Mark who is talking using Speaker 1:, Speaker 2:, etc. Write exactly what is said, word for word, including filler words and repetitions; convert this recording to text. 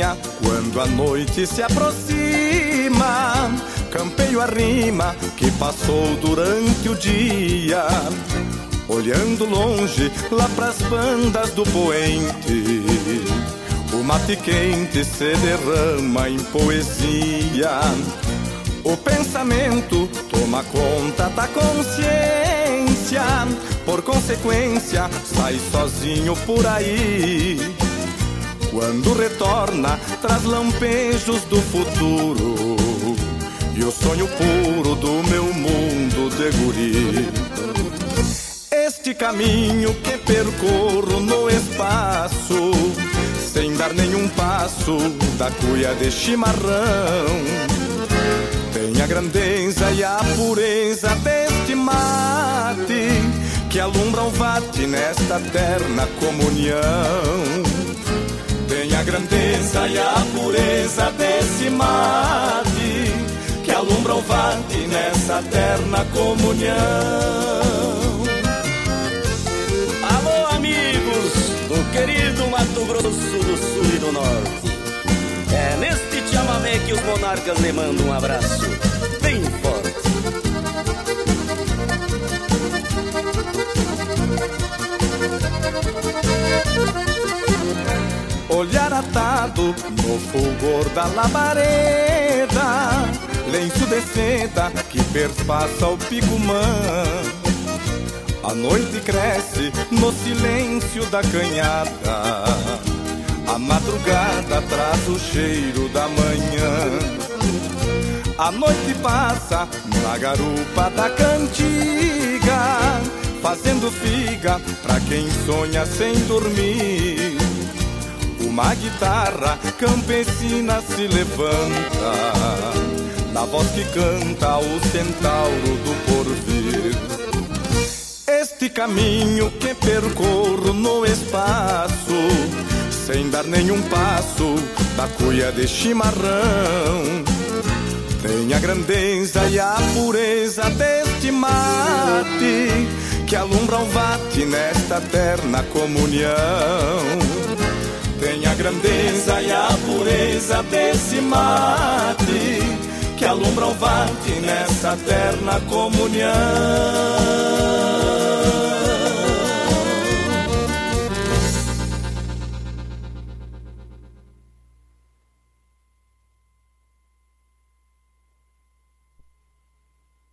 Speaker 1: sonha quando a noite se aproxima. Campeio a rima que passou durante o dia, olhando longe lá pras bandas do poente. O mate quente se derrama em poesia. O pensamento toma conta da consciência, por consequência sai sozinho por aí. Quando retorna traz lampejos do futuro e o sonho puro do meu mundo de guri. Este caminho que percorro no espaço, sem dar nenhum passo da cuia de chimarrão, tem a grandeza e a pureza deste mate que alumbra o vate nesta terna comunhão. Tem a grandeza e a pureza desse mate que alumbra o vate nessa terna comunhão.
Speaker 2: Alô, amigos do querido Mato Grosso do Sul e do Norte. É neste chamamé que os monarcas lhe mandam um abraço bem forte.
Speaker 1: Olhar atado no fulgor da labareda, lenço de seda que perpassa o picumã. A noite cresce no silêncio da canhada, a madrugada traz o cheiro da manhã. A noite passa na garupa da cantiga, fazendo figa pra quem sonha sem dormir. Uma guitarra campesina se levanta, na voz que canta o centauro do porvir. Este caminho que percorro no espaço, sem dar nenhum passo da cuia de chimarrão, tem a grandeza e a pureza deste mate que alumbra o vate nesta terna comunhão. Tem a grandeza e a pureza desse mate que alumbra o vate nessa terna comunhão.